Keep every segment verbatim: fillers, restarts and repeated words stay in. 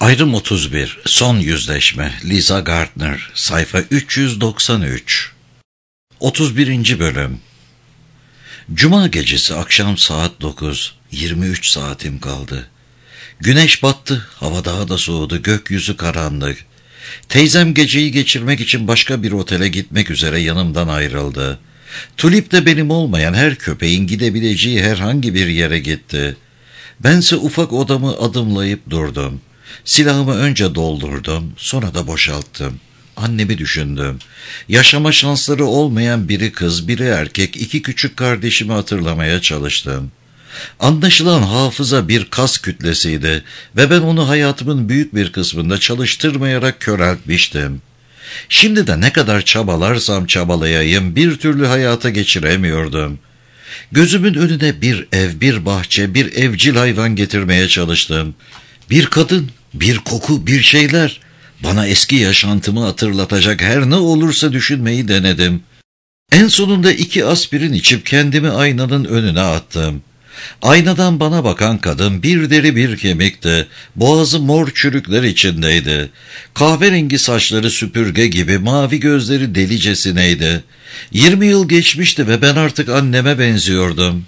Ayrım otuz bir. Son yüzleşme. Lisa Gardner. Sayfa üç yüz doksan üç. otuz birinci bölüm. Cuma gecesi akşam saat dokuz. yirmi üç saatim kaldı. Güneş battı. Hava daha da soğudu. Gökyüzü karanlık. Teyzem geceyi geçirmek için başka bir otele gitmek üzere yanımdan ayrıldı. Tulip de benim olmayan her köpeğin gidebileceği herhangi bir yere gitti. Bense ufak odamı adımlayıp durdum. Silahımı önce doldurdum, sonra da boşalttım. Annemi düşündüm. Yaşama şansları olmayan biri kız, biri erkek, iki küçük kardeşimi hatırlamaya çalıştım. Anlaşılan hafıza bir kas kütlesiydi ve ben onu hayatımın büyük bir kısmında çalıştırmayarak köreltmiştim. Şimdi de ne kadar çabalarsam çabalayayım bir türlü hayata geçiremiyordum. Gözümün önüne bir ev, bir bahçe, bir evcil hayvan getirmeye çalıştım. Bir kadın, bir koku, bir şeyler. Bana eski yaşantımı hatırlatacak her ne olursa düşünmeyi denedim. En sonunda iki aspirin içip kendimi aynanın önüne attım. Aynadan bana bakan kadın bir deri bir kemikti. Boğazı mor çürükler içindeydi. Kahverengi saçları süpürge gibi, mavi gözleri delicesineydi. Yirmi yıl geçmişti ve ben artık anneme benziyordum.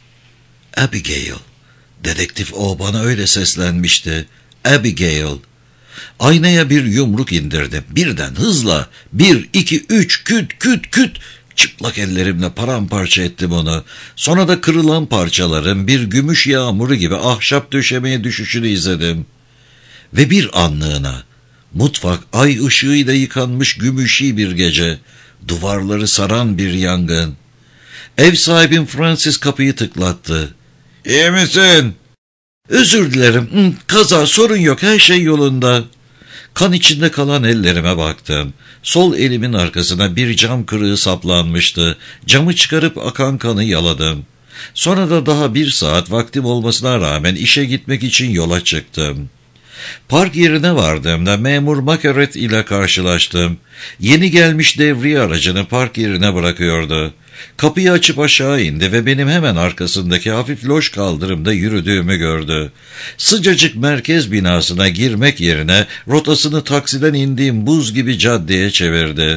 Abigail. Dedektif o bana öyle seslenmişti. Abigail. Aynaya bir yumruk indirdim. Birden hızla bir, iki, üç, küt, küt, küt. Çıplak ellerimle paramparça ettim onu. Sonra da kırılan parçaların bir gümüş yağmuru gibi ahşap döşemeye düşüşünü izledim. Ve bir anlığına, mutfak ay ışığıyla yıkanmış gümüşi bir gece, duvarları saran bir yangın. Ev sahibim Francis kapıyı tıklattı. "İyi misin?" "Özür dilerim, kaza, sorun yok, her şey yolunda." Kan içinde kalan ellerime baktım. Sol elimin arkasına bir cam kırığı saplanmıştı. Camı çıkarıp akan kanı yaladım. Sonra da daha bir saat vaktim olmasına rağmen işe gitmek için yola çıktım. Park yerine vardığımda memur Makaret ile karşılaştım. Yeni gelmiş devriye aracını park yerine bırakıyordu. Kapıyı açıp aşağı indi ve benim hemen arkasındaki hafif loş kaldırımda yürüdüğümü gördü. Sıcacık merkez binasına girmek yerine rotasını taksiden indiğim buz gibi caddeye çevirdi.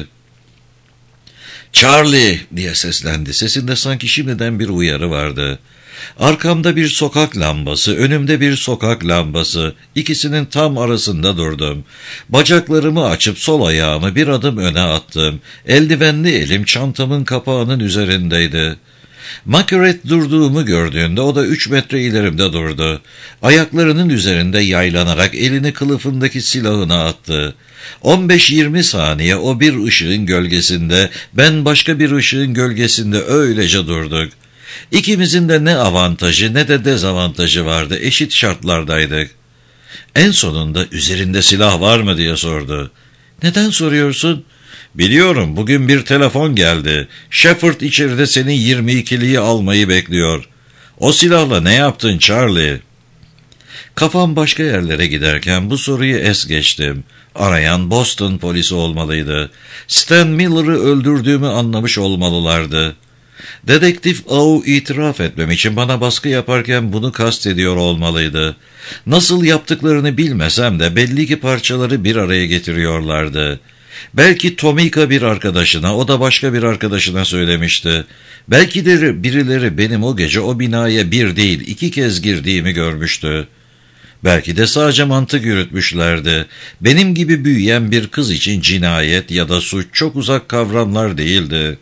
"Charlie!" diye seslendi. Sesinde sanki şimdiden bir uyarı vardı. Arkamda bir sokak lambası, önümde bir sokak lambası. İkisinin tam arasında durdum. Bacaklarımı açıp sol ayağımı bir adım öne attım. Eldivenli elim çantamın kapağının üzerindeydi. Makaret durduğumu gördüğünde o da üç metre ilerimde durdu. Ayaklarının üzerinde yaylanarak elini kılıfındaki silahına attı. on beş yirmi saniye o bir ışığın gölgesinde, ben başka bir ışığın gölgesinde öylece durduk. İkimizin de ne avantajı ne de dezavantajı vardı, eşit şartlardaydık. En sonunda "Üzerinde silah var mı?" diye sordu. "Neden soruyorsun?" "Biliyorum, bugün bir telefon geldi. Shepard içeride senin yirmi ikiliyi almayı bekliyor. O silahla ne yaptın Charlie?" Kafam başka yerlere giderken bu soruyu es geçtim. Arayan Boston polisi olmalıydı. Stan Miller'ı öldürdüğümü anlamış olmalılardı. Dedektif Au itiraf etmem için bana baskı yaparken bunu kastediyor olmalıydı. Nasıl yaptıklarını bilmesem de belli ki parçaları bir araya getiriyorlardı. Belki Tomika bir arkadaşına, o da başka bir arkadaşına söylemişti. Belki de birileri benim o gece o binaya bir değil iki kez girdiğimi görmüştü. Belki de sadece mantık yürütmüşlerdi. Benim gibi büyüyen bir kız için cinayet ya da suç çok uzak kavramlar değildi.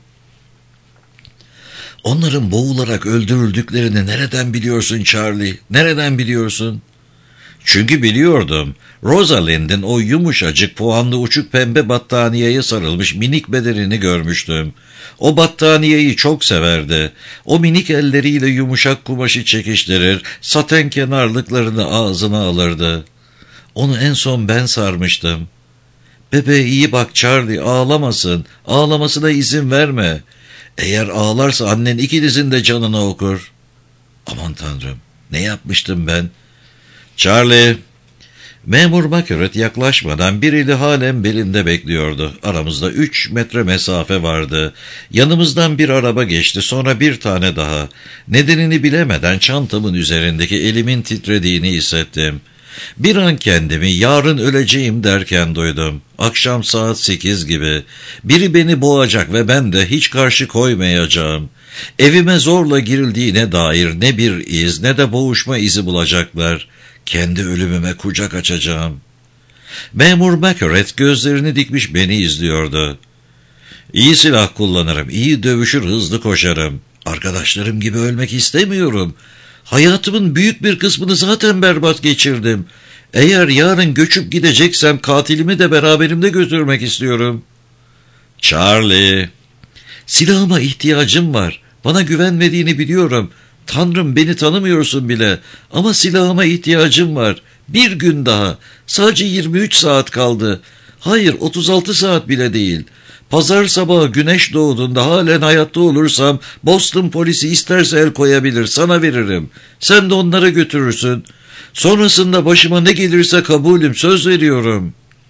"Onların boğularak öldürüldüklerini nereden biliyorsun Charlie? Nereden biliyorsun?" "Çünkü biliyordum. Rosalind'in o yumuşacık puanlı uçuk pembe battaniyeye sarılmış minik bedenini görmüştüm. O battaniyeyi çok severdi. O minik elleriyle yumuşak kumaşı çekiştirir, saten kenarlıklarını ağzına alırdı. Onu en son ben sarmıştım. Bebeğe iyi bak Charlie, ağlamasın. Ağlamasına izin verme. Eğer ağlarsa annen ikinizin de canını okur." Aman Tanrım, ne yapmıştım ben? "Charlie!" Memur Makaret yaklaşmadan biriyle halen belinde bekliyordu. Aramızda üç metre mesafe vardı. Yanımızdan bir araba geçti, sonra bir tane daha. Nedenini bilemeden çantamın üzerindeki elimin titrediğini hissettim. Bir an kendimi yarın öleceğim derken duydum. Akşam saat sekiz gibi. Biri beni boğacak ve ben de hiç karşı koymayacağım. Evime zorla girildiğine dair ne bir iz ne de boğuşma izi bulacaklar. Kendi ölümüme kucak açacağım. Memur Mackeret gözlerini dikmiş beni izliyordu. İyi silah kullanırım, iyi dövüşür, hızlı koşarım. Arkadaşlarım gibi ölmek istemiyorum. Hayatımın büyük bir kısmını zaten berbat geçirdim. Eğer yarın göçüp gideceksem katilimi de beraberimde götürmek istiyorum. Charlie, silahıma ihtiyacım var. Bana güvenmediğini biliyorum. Tanrım, beni tanımıyorsun bile. Ama silahıma ihtiyacım var. Bir gün daha. Sadece yirmi üç saat kaldı. Hayır, otuz altı saat bile değil. Pazar sabahı güneş doğduğunda halen hayatta olursam Boston polisi isterse el koyabilir, sana veririm. Sen de onlara götürürsün. Sonrasında başıma ne gelirse kabulüm, söz veriyorum.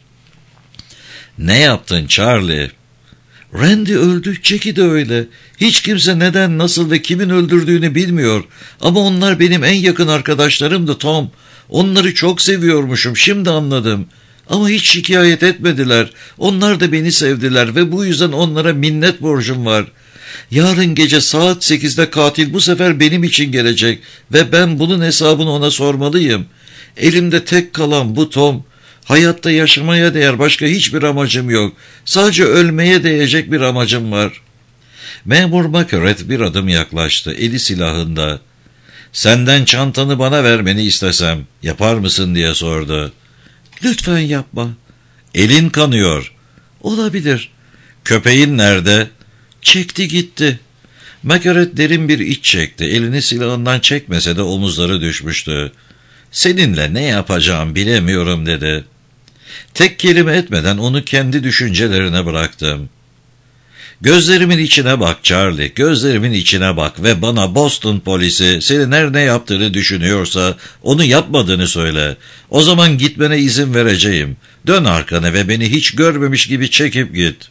Ne yaptın Charlie? Randy öldü, Jackie de öyle. Hiç kimse neden, nasıl ve kimin öldürdüğünü bilmiyor. Ama onlar benim en yakın arkadaşlarımdı Tom. Onları çok seviyormuşum, şimdi anladım. Ama hiç şikayet etmediler. Onlar da beni sevdiler ve bu yüzden onlara minnet borcum var. Yarın gece saat sekizde katil bu sefer benim için gelecek ve ben bunun hesabını ona sormalıyım. Elimde tek kalan bu Tom. Hayatta yaşamaya değer başka hiçbir amacım yok. Sadece ölmeye değecek bir amacım var. Memur Mackeret bir adım yaklaştı, eli silahında. Senden çantanı bana vermeni istesem yapar mısın diye sordu. Lütfen yapma. Elin kanıyor. Olabilir. Köpeğin nerede? Çekti gitti. Mackeret derin bir iç çekti. Elini silahından çekmese de omuzları düşmüştü. Seninle ne yapacağım bilemiyorum dedi. Tek kelime etmeden onu kendi düşüncelerine bıraktım. Gözlerimin içine bak Charlie, gözlerimin içine bak ve bana Boston polisi senin her ne yaptığını düşünüyorsa onu yapmadığını söyle. O zaman gitmene izin vereceğim. Dön arkana ve beni hiç görmemiş gibi çekip git.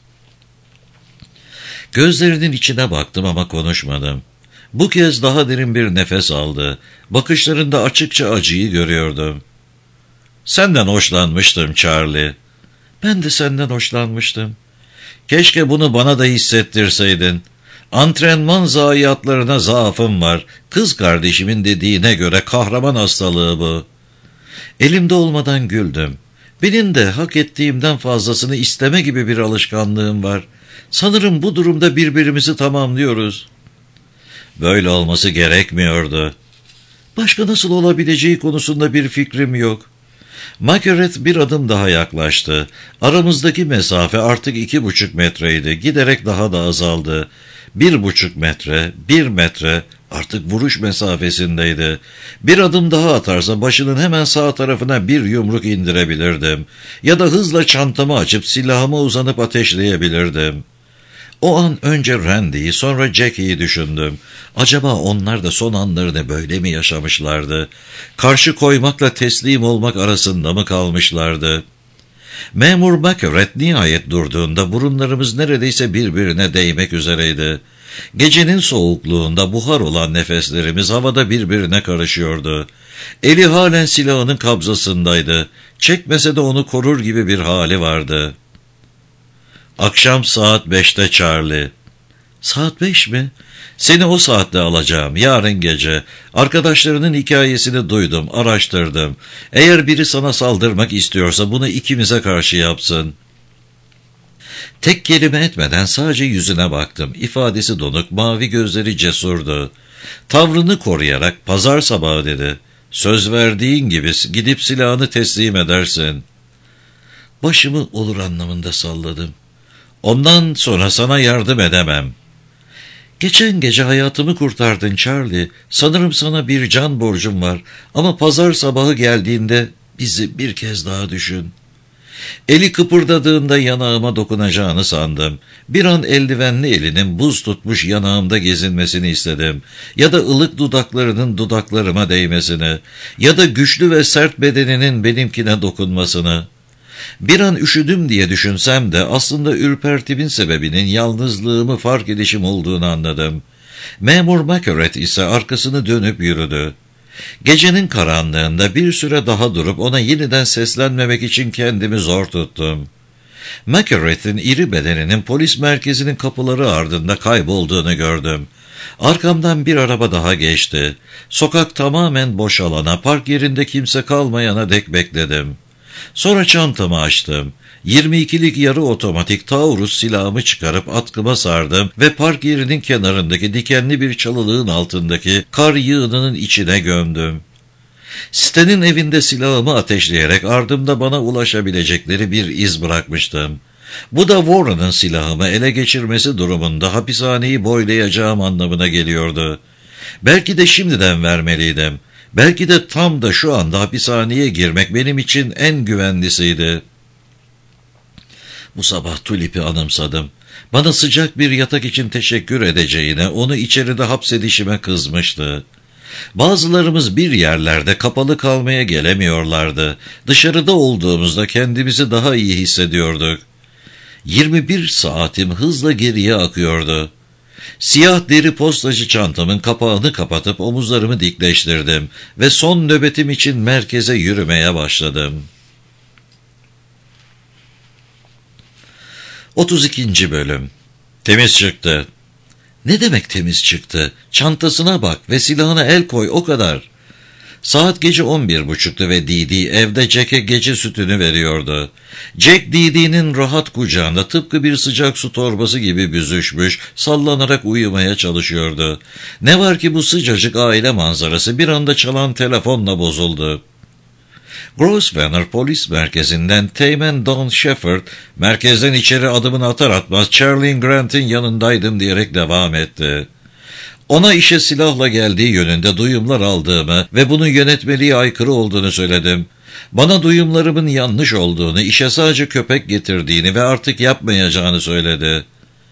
Gözlerinin içine baktım ama konuşmadım. Bu kez daha derin bir nefes aldı. Bakışlarında açıkça acıyı görüyordum. Senden hoşlanmıştım Charlie. Ben de senden hoşlanmıştım. Keşke bunu bana da hissettirseydin. Antrenman zayiatlarına zaafım var. Kız kardeşimin dediğine göre kahraman hastalığı bu. Elimde olmadan güldüm. Benim de hak ettiğimden fazlasını isteme gibi bir alışkanlığım var. Sanırım bu durumda birbirimizi tamamlıyoruz. Böyle olması gerekmiyordu. Başka nasıl olabileceği konusunda bir fikrim yok. Mackeret bir adım daha yaklaştı. Aramızdaki mesafe artık iki buçuk metreydi. Giderek daha da azaldı. Bir buçuk metre, bir metre, artık vuruş mesafesindeydi. Bir adım daha atarsa başının hemen sağ tarafına bir yumruk indirebilirdim. Ya da hızla çantamı açıp silahıma uzanıp ateşleyebilirdim. O an önce Randy'yi, sonra Jackie'yi düşündüm. Acaba onlar da son anlarını böyle mi yaşamışlardı? Karşı koymakla teslim olmak arasında mı kalmışlardı? Memur Mackeret nihayet durduğunda burunlarımız neredeyse birbirine değmek üzereydi. Gecenin soğukluğunda buhar olan nefeslerimiz havada birbirine karışıyordu. Eli halen silahının kabzasındaydı. Çekmese de onu korur gibi bir hali vardı. Akşam saat beşte Charlie. Saat beş mi? Seni o saatte alacağım, yarın gece. Arkadaşlarının hikayesini duydum, araştırdım. Eğer biri sana saldırmak istiyorsa bunu ikimize karşı yapsın. Tek kelime etmeden sadece yüzüne baktım. İfadesi donuk, mavi gözleri cesurdu. Tavrını koruyarak pazar sabahı dedi. Söz verdiğin gibi gidip silahını teslim edersin. Başımı olur anlamında salladım. Ondan sonra sana yardım edemem. Geçen gece hayatımı kurtardın Charlie. Sanırım sana bir can borcum var. Ama pazar sabahı geldiğinde bizi bir kez daha düşün. Eli kıpırdadığında yanağıma dokunacağını sandım. Bir an eldivenli elinin buz tutmuş yanağımda gezinmesini istedim. Ya da ılık dudaklarının dudaklarıma değmesini. Ya da güçlü ve sert bedeninin benimkine dokunmasını. Bir an üşüdüm diye düşünsem de aslında ürpertimin sebebinin yalnızlığımı fark edişim olduğunu anladım. Memur Mackeret ise arkasını dönüp yürüdü. Gecenin karanlığında bir süre daha durup ona yeniden seslenmemek için kendimi zor tuttum. McIlrath'in iri bedeninin polis merkezinin kapıları ardında kaybolduğunu gördüm. Arkamdan bir araba daha geçti. Sokak tamamen boşalana, park yerinde kimse kalmayana dek bekledim. Sonra çantamı açtım. yirmi ikilik yarı otomatik Taurus silahımı çıkarıp atkıma sardım ve park yerinin kenarındaki dikenli bir çalılığın altındaki kar yığınının içine gömdüm. Stan'in evinde silahımı ateşleyerek ardımda bana ulaşabilecekleri bir iz bırakmıştım. Bu da Warren'ın silahımı ele geçirmesi durumunda hapishaneyi boylayacağım anlamına geliyordu. Belki de şimdiden vermeliydim. Belki de tam da şu anda hapishaneye girmek benim için en güvenlisiydi. Bu sabah Tulip'i anımsadım. Bana sıcak bir yatak için teşekkür edeceğine, onu içeride hapsedişime kızmıştı. Bazılarımız bir yerlerde kapalı kalmaya gelemiyorlardı. Dışarıda olduğumuzda kendimizi daha iyi hissediyorduk. yirmi bir saatim hızla geriye akıyordu. Siyah deri postacı çantamın kapağını kapatıp omuzlarımı dikleştirdim ve son nöbetim için merkeze yürümeye başladım. otuz ikinci Bölüm. Temiz çıktı. Ne demek temiz çıktı? Çantasına bak ve silahına el koy, o kadar. Saat gece on bir buçuktu ve Didi evde Jack'e gece sütünü veriyordu. Jack Didi'nin rahat kucağında tıpkı bir sıcak su torbası gibi büzüşmüş, sallanarak uyumaya çalışıyordu. Ne var ki bu sıcacık aile manzarası bir anda çalan telefonla bozuldu. Grosvenor polis merkezinden Teğmen Don Shepherd, merkezden içeri adımını atar atmaz Charlie Grant'in yanındaydım diyerek devam etti. Ona işe silahla geldiği yönünde duyumlar aldığımı ve bunun yönetmeliğe aykırı olduğunu söyledim. Bana duyumlarımın yanlış olduğunu, işe sadece köpek getirdiğini ve artık yapmayacağını söyledi.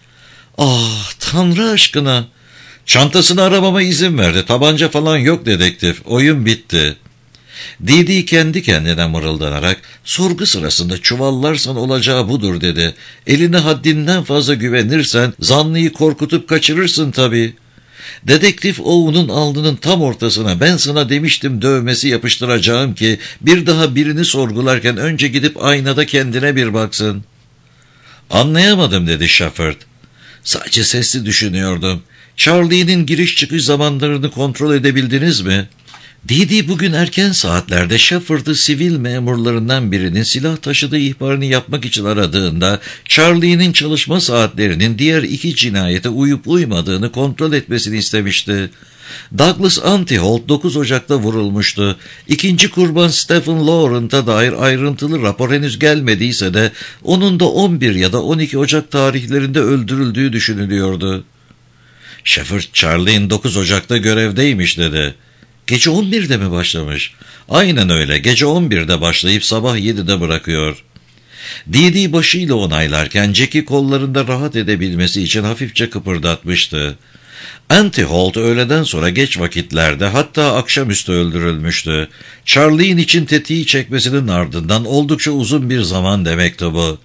Ah, Tanrı aşkına! Çantasını aramama izin verdi. Tabanca falan yok dedektif. Oyun bitti. Didi kendi kendine mırıldanarak, sorgu sırasında çuvallarsan olacağı budur dedi. Eline haddinden fazla güvenirsen zanlıyı korkutup kaçırırsın tabii. Dedektif Owen'un alnının tam ortasına ben sana demiştim dövmesi yapıştıracağım ki bir daha birini sorgularken önce gidip aynada kendine bir baksın. Anlayamadım dedi Shepherd. Sadece sesli düşünüyordum. Charlie'nin giriş çıkış zamanlarını kontrol edebildiniz mi? Didi bugün erken saatlerde Shepherd'ı sivil memurlarından birinin silah taşıdığı ihbarını yapmak için aradığında Charlie'nin çalışma saatlerinin diğer iki cinayete uyup uymadığını kontrol etmesini istemişti. Douglas Antiholt dokuz Ocak'ta vurulmuştu. İkinci kurban Stephen Laurent'a dair ayrıntılı rapor henüz gelmediyse de onun da on bir ya da on iki Ocak tarihlerinde öldürüldüğü düşünülüyordu. Shepherd, Charlie'nin dokuz Ocak'ta görevdeymiş dedi. Gece on birde mi başlamış? Aynen öyle. Gece on birde başlayıp sabah yedide bırakıyor. Didi başıyla onaylarken Jack'i kollarında rahat edebilmesi için hafifçe kıpırdatmıştı. Antiholt öğleden sonra geç vakitlerde hatta akşamüstü öldürülmüştü. Charlie'nin için tetiği çekmesinin ardından oldukça uzun bir zaman demekti bu.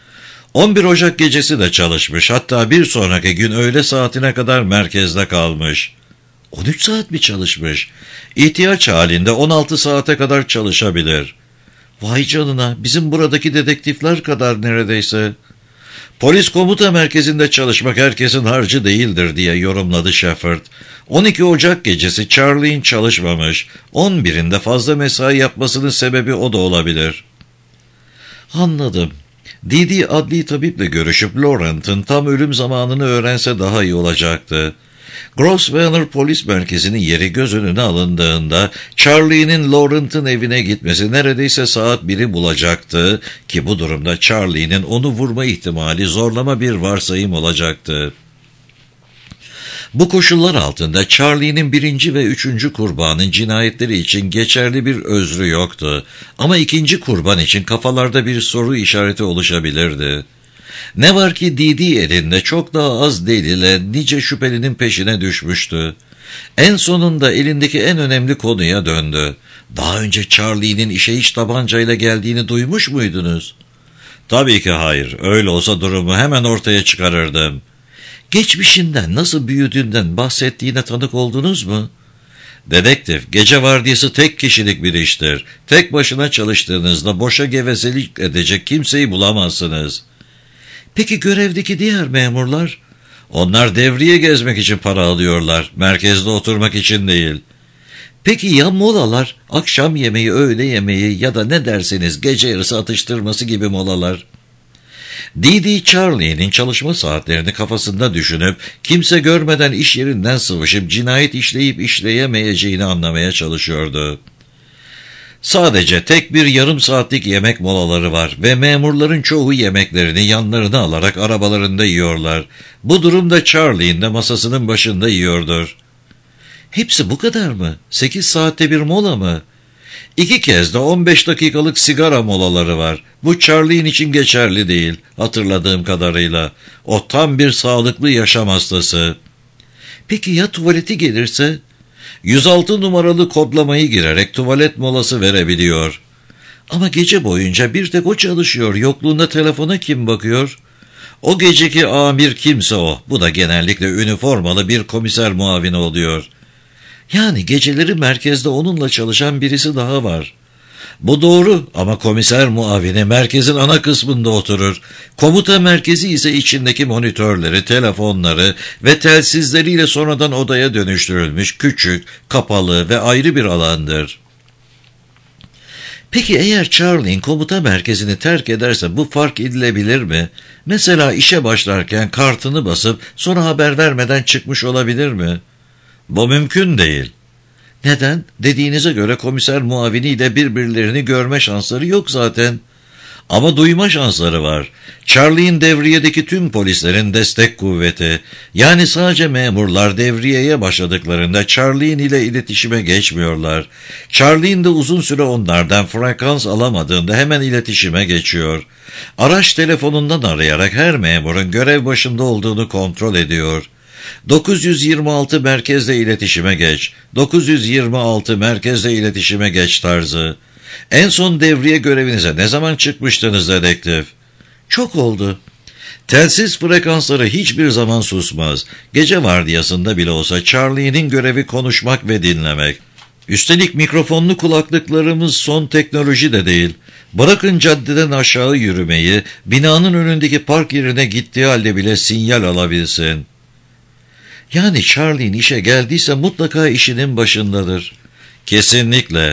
on bir Ocak gecesi de çalışmış. Hatta bir sonraki gün öğle saatine kadar merkezde kalmış. on üç saat mi çalışmış? İhtiyaç halinde on altı saate kadar çalışabilir. Vay canına, bizim buradaki dedektifler kadar neredeyse. Polis komuta merkezinde çalışmak herkesin harcı değildir diye yorumladı Shepherd. on iki Ocak gecesi Charlie'nin çalışmamış. on birinde fazla mesai yapmasının sebebi o da olabilir. Anladım. Didi adli tabiple görüşüp Laurent'ın tam ölüm zamanını öğrense daha iyi olacaktı. Grosvenor polis merkezinin yeri göz önüne alındığında Charlie'nin Laurent'ın evine gitmesi neredeyse saat biri bulacaktı ki bu durumda Charlie'nin onu vurma ihtimali zorlama bir varsayım olacaktı. Bu koşullar altında Charlie'nin birinci ve üçüncü kurbanın cinayetleri için geçerli bir özrü yoktu ama ikinci kurban için kafalarda bir soru işareti oluşabilirdi. Ne var ki Didi elinde çok daha az delille nice şüphelinin peşine düşmüştü. En sonunda elindeki en önemli konuya döndü. Daha önce Charlie'nin işe hiç tabancayla geldiğini duymuş muydunuz? Tabii ki hayır. Öyle olsa durumu hemen ortaya çıkarırdım. Geçmişinden nasıl büyüdüğünden bahsettiğine tanık oldunuz mu? Dedektif, gece vardiyası tek kişilik bir iştir. Tek başına çalıştığınızda boşa gevezelik edecek kimseyi bulamazsınız. Peki görevdeki diğer memurlar? Onlar devriye gezmek için para alıyorlar, merkezde oturmak için değil. Peki ya molalar, akşam yemeği, öğle yemeği ya da ne derseniz gece yarısı atıştırması gibi molalar? Didi Charlie'nin çalışma saatlerini kafasında düşünüp kimse görmeden iş yerinden sıvışıp cinayet işleyip işleyemeyeceğini anlamaya çalışıyordu. Sadece tek bir yarım saatlik yemek molaları var ve memurların çoğu yemeklerini yanlarına alarak arabalarında yiyorlar. Bu durumda Charlie'nin de masasının başında yiyordur. Hepsi bu kadar mı? Sekiz saatte bir mola mı? İki kez de on beş dakikalık sigara molaları var. Bu Charlie'nin için geçerli değil, hatırladığım kadarıyla. O tam bir sağlıklı yaşam hastası. Peki ya tuvaleti gelirse? yüz altı numaralı kodlamayı girerek tuvalet molası verebiliyor. Ama gece boyunca bir tek o çalışıyor. Yokluğunda telefona kim bakıyor? O geceki amir kimse o. Bu da genellikle üniformalı bir komiser muavini oluyor. Yani geceleri merkezde onunla çalışan birisi daha var. Bu doğru ama komiser muavini merkezin ana kısmında oturur. Komuta merkezi ise içindeki monitörleri, telefonları ve telsizleriyle sonradan odaya dönüştürülmüş küçük, kapalı ve ayrı bir alandır. Peki eğer Charlie'nin komuta merkezini terk ederse bu fark edilebilir mi? Mesela işe başlarken kartını basıp sonra haber vermeden çıkmış olabilir mi? Bu mümkün değil. Neden? Dediğinize göre komiser muaviniyle birbirlerini görme şansları yok zaten. Ama duyma şansları var. Charlie'nin devriyedeki tüm polislerin destek kuvveti, yani sadece memurlar devriyeye başladıklarında Charlie'nin ile iletişime geçmiyorlar. Charlie'nin de uzun süre onlardan frekans alamadığında hemen iletişime geçiyor. Araç telefonundan arayarak her memurun görev başında olduğunu kontrol ediyor. dokuz yüz yirmi altı merkezle iletişime geç, dokuz yüz yirmi altı merkezle iletişime geç tarzı. En son devriye görevinize ne zaman çıkmıştınız dedektif? Çok oldu. Telsiz frekansları hiçbir zaman susmaz. Gece vardiyasında bile olsa Charlie'nin görevi konuşmak ve dinlemek. Üstelik mikrofonlu kulaklıklarımız son teknoloji de değil. Bırakın caddeden aşağı yürümeyi, binanın önündeki park yerine gittiği halde bile sinyal alabilsin. Yani Charlie'nin işe geldiyse mutlaka işinin başındadır. Kesinlikle.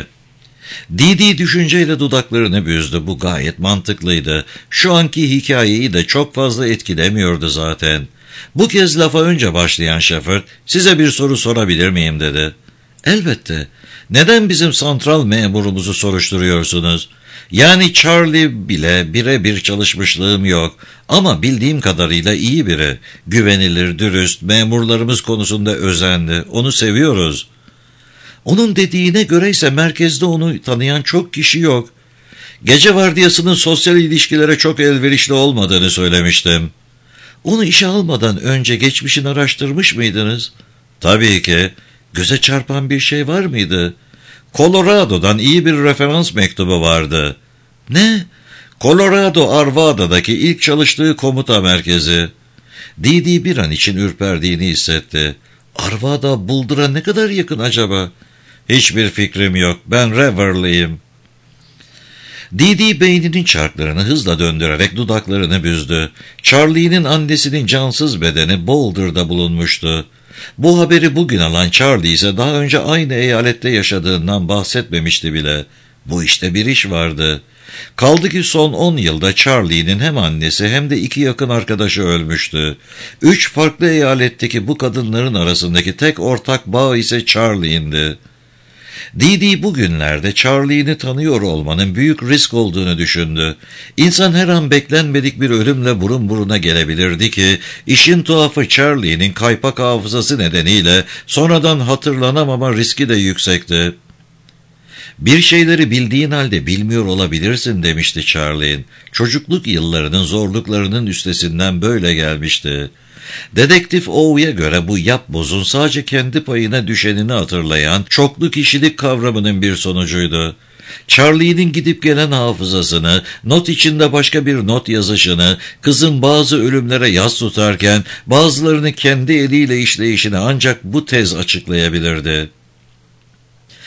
Didi düşünceyle dudaklarını büzdü. Bu gayet mantıklıydı. Şu anki hikayeyi de çok fazla etkilemiyordu zaten. Bu kez lafa önce başlayan Shepard, size bir soru sorabilir miyim dedi. Elbette. Neden bizim santral memurumuzu soruşturuyorsunuz? Yani Charlie bile birebir çalışmışlığım yok. Ama bildiğim kadarıyla iyi biri. Güvenilir, dürüst, memurlarımız konusunda özenli. Onu seviyoruz. Onun dediğine göre ise merkezde onu tanıyan çok kişi yok. Gece vardiyasının sosyal ilişkilere çok elverişli olmadığını söylemiştim. Onu işe almadan önce geçmişini araştırmış mıydınız? Tabii ki. Göze çarpan bir şey var mıydı? Colorado'dan iyi bir referans mektubu vardı. Ne? Colorado Arvada'daki ilk çalıştığı komuta merkezi. Didi bir an için ürperdiğini hissetti. Arvada Boulder'a ne kadar yakın acaba? Hiçbir fikrim yok. Ben Reverly'yim. Didi beyninin çarklarını hızla döndürerek dudaklarını büzdü. Charlie'nin annesinin cansız bedeni Boulder'da bulunmuştu. Bu haberi bugün alan Charlie ise daha önce aynı eyalette yaşadığından bahsetmemişti bile. Bu işte bir iş vardı. Kaldı ki son on yılda Charlie'nin hem annesi hem de iki yakın arkadaşı ölmüştü. Üç farklı eyaletteki bu kadınların arasındaki tek ortak bağ ise Charlie'indi. Didi bugünlerde Charlie'ni tanıyor olmanın büyük risk olduğunu düşündü. İnsan her an beklenmedik bir ölümle burun buruna gelebilirdi ki, işin tuhafı Charlie'nin kaypak hafızası nedeniyle sonradan hatırlanamama riski de yüksekti. Bir şeyleri bildiğin halde bilmiyor olabilirsin demişti Charlie'nin. Çocukluk yıllarının zorluklarının üstesinden böyle gelmişti. Dedektif O'ya göre bu yapbozun sadece kendi payına düşenini hatırlayan çoklu kişilik kavramının bir sonucuydu. Charlie'nin gidip gelen hafızasını, not içinde başka bir not yazışını, kızın bazı ölümlere yas tutarken bazılarını kendi eliyle işleyişini ancak bu tez açıklayabilirdi.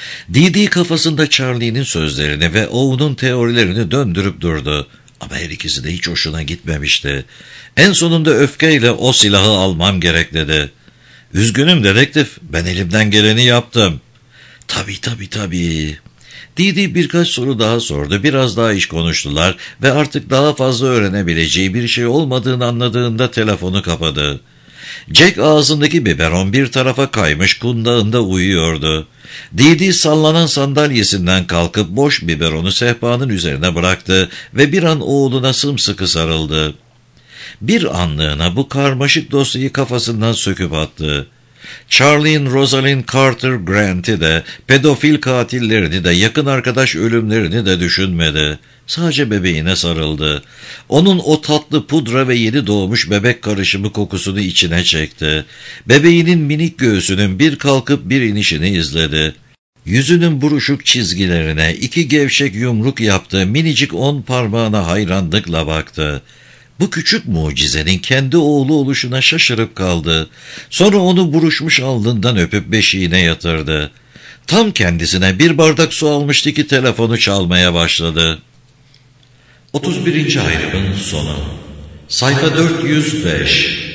Didi kafasında Charlie'nin sözlerini ve Owen'un teorilerini döndürüp durdu. Ama her ikisi de hiç hoşuna gitmemişti. En sonunda öfkeyle o silahı almam gerek dedi. Üzgünüm dedektif, ben elimden geleni yaptım. Tabii tabii tabii. Didi birkaç soru daha sordu, biraz daha iş konuştular ve artık daha fazla öğrenebileceği bir şey olmadığını anladığında telefonu kapadı. Jack ağzındaki biberon bir tarafa kaymış kundağında uyuyordu. Didi sallanan sandalyesinden kalkıp boş biberonu sehpanın üzerine bıraktı ve bir an oğluna sımsıkı sarıldı. Bir anlığına bu karmaşık dosyayı kafasından söküp attı. Charlie'in Rosalind Carter Grant'i de, pedofil katillerini de, yakın arkadaş ölümlerini de düşünmedi. Sadece bebeğine sarıldı. Onun o tatlı pudra ve yeni doğmuş bebek karışımı kokusunu içine çekti. Bebeğinin minik göğsünün bir kalkıp bir inişini izledi. Yüzünün buruşuk çizgilerine iki gevşek yumruk yaptığı minicik on parmağına hayranlıkla baktı. Bu küçük mucizenin kendi oğlu oluşuna şaşırıp kaldı. Sonra onu buruşmuş alnından öpüp beşiğine yatırdı. Tam kendisine bir bardak su almıştı ki telefonu çalmaya başladı. otuz birinci ayrımın sonu. Sayfa dört yüz beş.